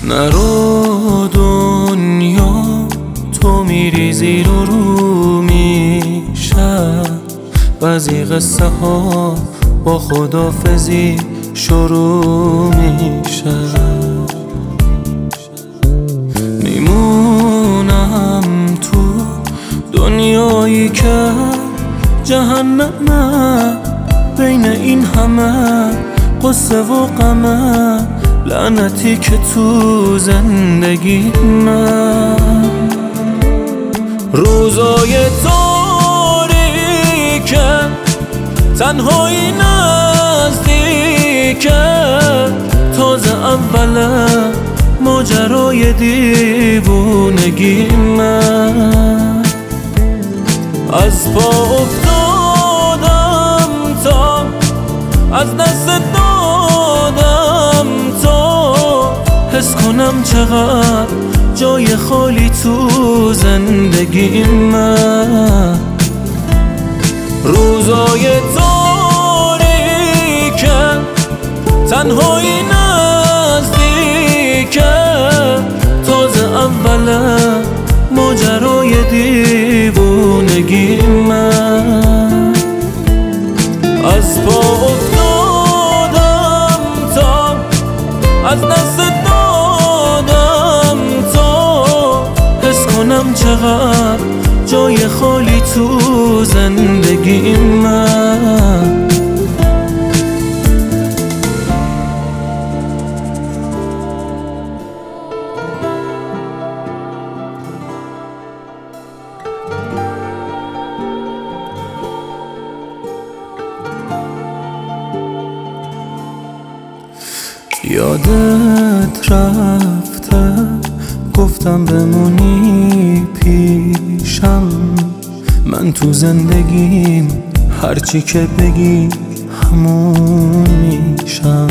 نرو دنیا تو میری زیر و رو میشه، بعضی قصه ها با خدافزی شروع میشه. میمونم تو دنیایی که جهنمه، بین این همه قصه و غمه، لعنتی که تو زندگی من. روزای تاریکه، تنهایی نزدیکه، تازه اوله ماجرای دیوونگی من. از پا افتادم تا از دست دادم تا حس کنم چقدر جای خالی تو زندگی من. روزای تاریکه، تنهایی نزدیکه، تازه اوله ماجرای دیوونگی من. از پا افتادم تا از دست دادم تا حس کنم چقدر جای خالی تو زندگی من. یادت رفته گفتم بمونی پیشم، من تو زندگیم هرچی که بگی همون میشم.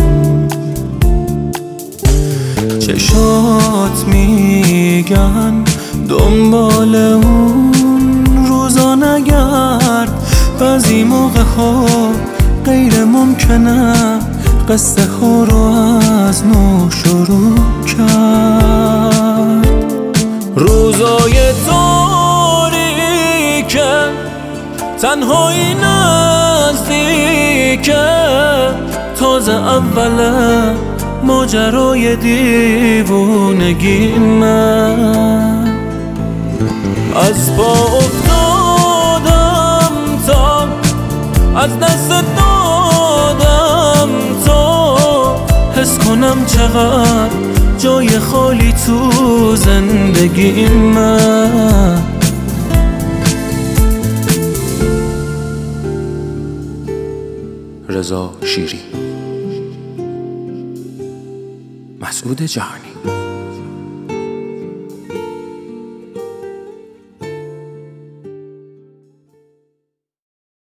چشات میگن دنبال اون روزا نگرد، بعضی موقع ها غیر ممکنه قصه ها رو از نو شروع کرد. روزای تاریکه، تنهایی نزدیکه، تازه اوله ماجرای دیوونگی من. از پا افتادم تا از دست دادم تا حس کنم چقدر جای خالی تو زندگی من. رضا شیری، مسعود جهانی.